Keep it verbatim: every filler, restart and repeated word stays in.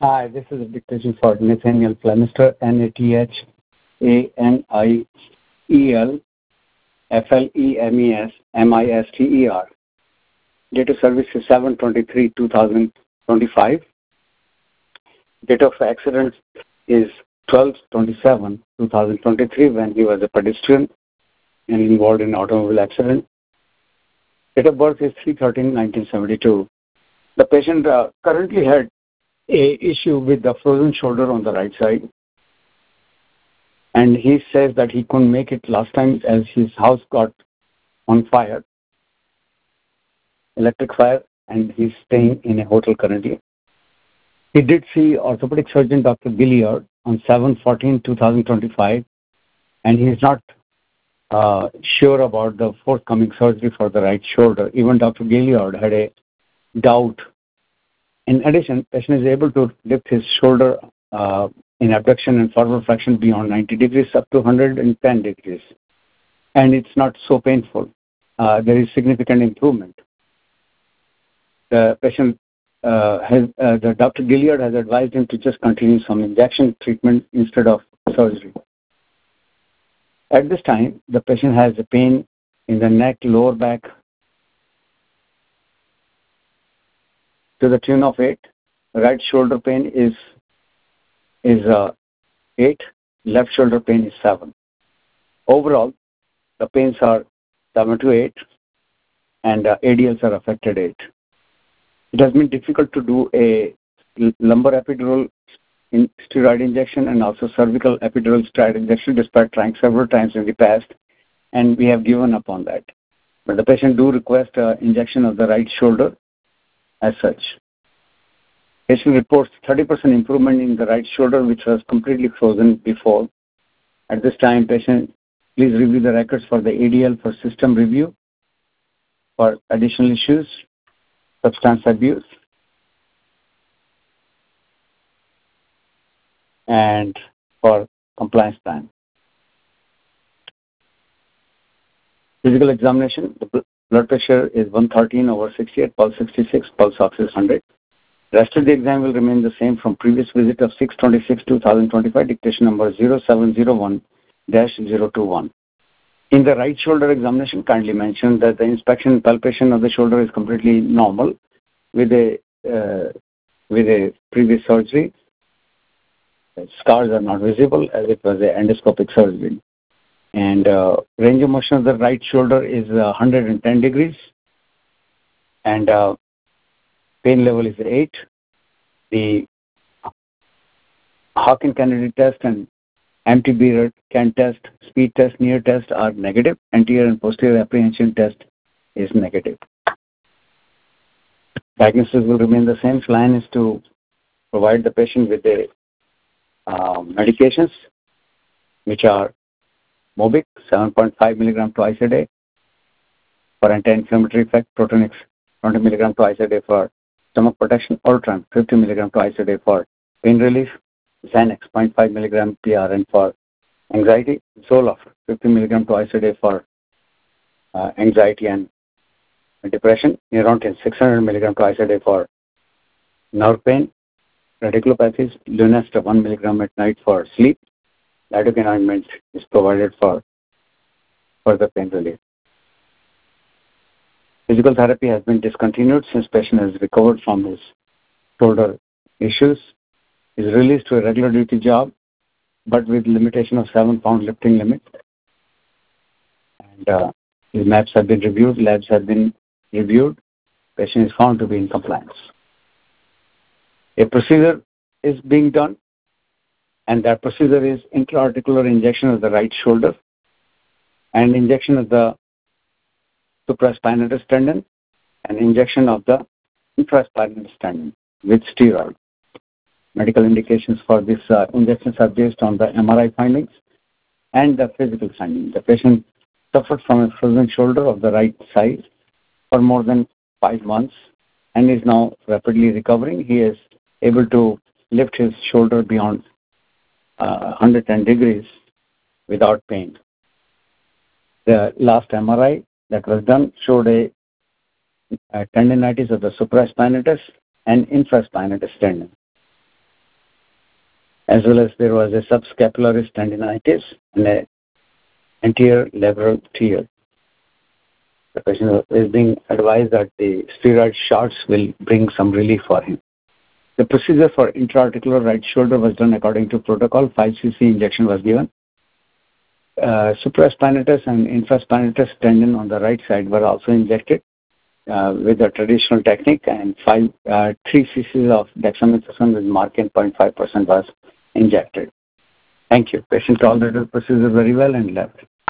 Hi, this is a dictation for Nathaniel Flemister, N A T H A N I E L F L E M E S M I S T E R. Date of service is seven twenty-three two thousand twenty-five. Date of accident is twelve twenty-seven two thousand twenty-three when he was a pedestrian and involved in an automobile accident. Date of birth is three thirteen nineteen seventy-two. The patient uh, currently had a issue with the frozen shoulder on the right side, and he says that he couldn't make it last time as his house got on fire, electric fire, and he's staying in a hotel currently. He did see orthopedic surgeon Doctor Gilliard on seven fourteen two thousand twenty-five, and he is not uh, sure about the forthcoming surgery for the right shoulder. Even Doctor Gilliard had a doubt. In addition, patient is able to lift his shoulder uh, in abduction and forward flexion beyond ninety degrees up to one hundred ten degrees, and it's not so painful. Uh, there is significant improvement. The patient uh, has, uh, the Doctor Gilliard has advised him to just continue some injection treatment instead of surgery. At this time, the patient has a pain in the neck, lower back, to the tune of eight. Right shoulder pain is is uh, eight. Left shoulder pain is seven. Overall, the pains are seven to eight, and uh, A D Ls are affected eight. It has been difficult to do a lumbar epidural in steroid injection and also cervical epidural steroid injection despite trying several times in the past, and we have given up on that. But the patient do request uh, injection of the right shoulder as such. Patient reports thirty percent improvement in the right shoulder, which was completely frozen before. At this time, patient, please review the records for the A D L for system review, for additional issues, substance abuse, and for compliance plan. Physical examination, the blood pressure is one thirteen over sixty-eight, pulse sixty-six, pulse ox is one hundred. Rest of the exam will remain the same from previous visit of six twenty-six two thousand twenty-five, dictation number zero seven zero one dash zero two one. In the right shoulder examination, kindly mention that the inspection and palpation of the shoulder is completely normal with a uh, with a previous surgery. Scars are not visible as it was an endoscopic surgery. And uh, range of motion of the right shoulder is uh, one hundred ten degrees, and uh, pain level is eight. The Hawkins-Kennedy test and M T B can test, speed test, near test are negative. Anterior and posterior apprehension test is negative. Diagnosis will remain the same. Plan is to provide the patient with the uh, medications, which are Mobic, seven point five milligram twice a day for anti-inflammatory effect, Protonix, twenty milligram twice a day for stomach protection, Ultram, fifty milligram twice a day for pain relief, Xanax, zero point five milligram P R N for anxiety, Zoloft, fifty milligram twice a day for uh, anxiety and depression, Neurontin, six hundred milligram twice a day for nerve pain, radiculopathies, Lunesta, one milligram at night for sleep. Lidocaine ointment is provided for further pain relief. Physical therapy has been discontinued since patient has recovered from his shoulder issues. He is released to a regular duty job, but with limitation of seven pound lifting limit. And uh, his maps have been reviewed, labs have been reviewed. Patient is found to be in compliance. A procedure is being done, and that procedure is intra-articular injection of the right shoulder and injection of the supraspinatus tendon and injection of the infraspinatus tendon with steroid. Medical indications for this uh, injections are based on the M R I findings and the physical findings. The patient suffered from a frozen shoulder of the right side for more than five months and is now rapidly recovering. He is able to lift his shoulder beyond uh, one hundred ten degrees without pain. The last M R I that was done showed a, a tendinitis of the supraspinatus and infraspinatus tendon. as well as there was a subscapularis tendinitis and a anterior labral tear. The patient is being advised that the steroid shots will bring some relief for him. The procedure for intra-articular right shoulder was done according to protocol. five C C injection was given. Uh, supraspinatus and infraspinatus tendon on the right side were also injected uh, with the traditional technique, and five, uh, three C Cs of dexamethasone with Markin zero point five percent was injected. Thank you. Patient tolerated the procedure very well and left.